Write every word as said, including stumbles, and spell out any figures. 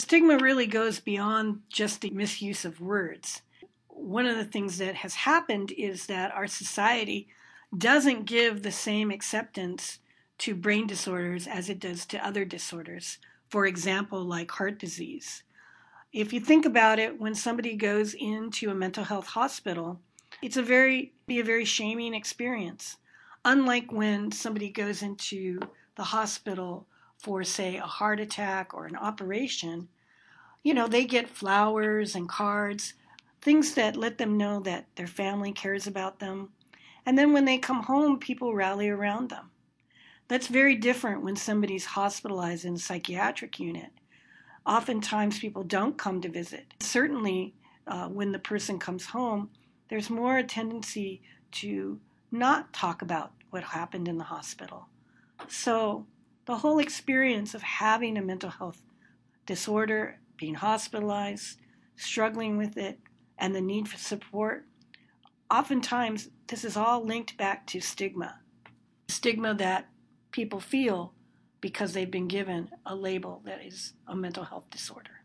Stigma really goes beyond just the misuse of words. One of the things that has happened is that our society doesn't give the same acceptance to brain disorders as it does to other disorders. For example, like heart disease. If you think about it, when somebody goes into a mental health hospital, it's a very be a very shaming experience. Unlike when somebody goes into the hospital for, say, a heart attack or an operation, you know, they get flowers and cards, things that let them know that their family cares about them. And then when they come home, people rally around them. That's very different when somebody's hospitalized in a psychiatric unit. Oftentimes people don't come to visit. Certainly, uh, when the person comes home, there's more a tendency to not talk about what happened in the hospital. So the whole experience of having a mental health disorder, being hospitalized, struggling with it, and the need for support, oftentimes this is all linked back to stigma. Stigma that people feel because they've been given a label that is a mental health disorder.